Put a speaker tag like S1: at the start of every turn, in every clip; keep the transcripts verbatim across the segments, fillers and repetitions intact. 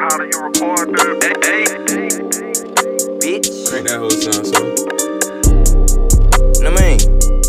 S1: How do you record that? Hey, hey.
S2: Bitch.
S3: Crank that whole song, son.
S2: Know what I mean?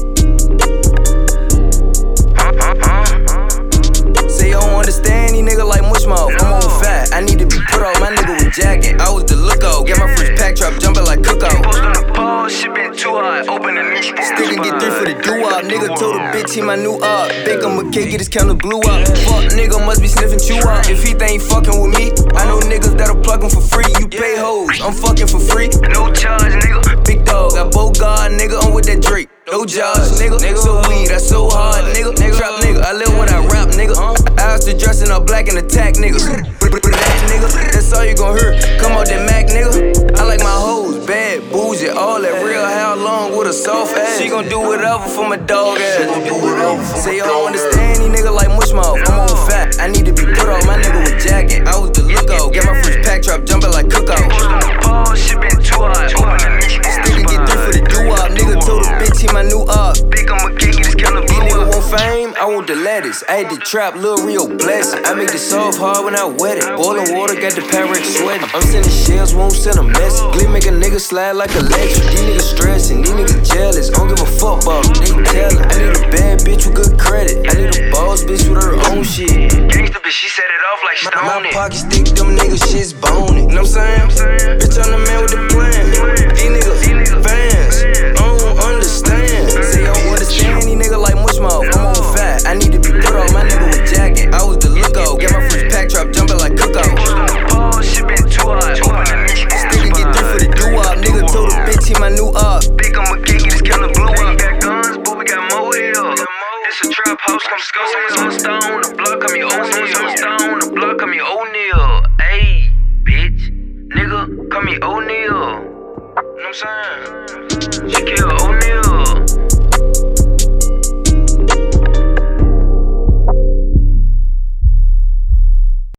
S1: Huh, huh, huh?
S2: Say you don't understand these niggas like mush mouth. I'm on fat, I need to be put on. My nigga with jacket, I was the lookout. Get my first pack trap jumping like cookout.
S1: Post on the pause, shit been too hot. Open the new spot.
S2: Stick and get three for the doo-wop. Nigga told a bitch he my new op. Bake him a cake, get his counter blew up. Fuck nigga must be sniffing chew up. If he think he fucking with me, I know niggas that'll plug him for free. You pay hoes, I'm fucking for free.
S1: No charge, nigga.
S2: Big dog, I Bogard, nigga, I'm with that Drake. No judge, nigga. So weed, I so hard, nigga. Trap nigga, I live when I rap, nigga. I was to dressing all black and attack niggas. That nigga, that's all you gon' hear. Come out that Mac, nigga. I like my hoes, bad, bougie, all that real. How long with a soft ass? She gon' do whatever for my dog ass. Say you don't understand these niggas like mush mouth. I'm on fat, I need to be put on. My nigga with jacket, I was the lookout. Get my first pack trap jumping like cookout.
S1: Post on the pause, shit been too hot. Open the new spot.
S2: Stick and get three for the doo-wop. Nigga told a bitch he my new op.
S1: Big on my cake, get his counter
S2: These
S1: blew
S2: niggas
S1: up.
S2: want fame, I want the lettuce. I had the trap, Lil Rio blessing. I make the soft hard when I wet it. Boiling water, got the Pyrex sweating. I'm sending shells, won't send a message. Glee make a nigga slide like electric. These niggas stressing, these niggas jealous. Don't give a fuck about them, they tellin'. I need a bad bitch with good credit. I need a boss bitch with her own shit.
S1: Gangsta bitch, she set it off like
S2: My,
S1: stone
S2: my
S1: it.
S2: pockets thick, them niggas shit's boning. Know what I'm saying? Bitch, I'm the man with the plan. These niggas fans, I don't understand. Say I don't understand these niggas like mush mouth. I'm on fat, I need to be put on. My nigga with jacket, I was the lookout. Get my first pack trap jumping like cookout.
S1: Post on the pause, shit been too hot. Open the new spot.
S2: Stick and get three for the doo-wop. Nigga told a bitch he my new op.
S1: Big on my cake, get his counter blew up. Got guns, but we got more here. This a trap house, come score. Someone's on the block, come me O'Neal. Someone's on the block, come me O'Neal. Ayy, bitch, nigga, come me O'Neal. Know what I'm saying? She kill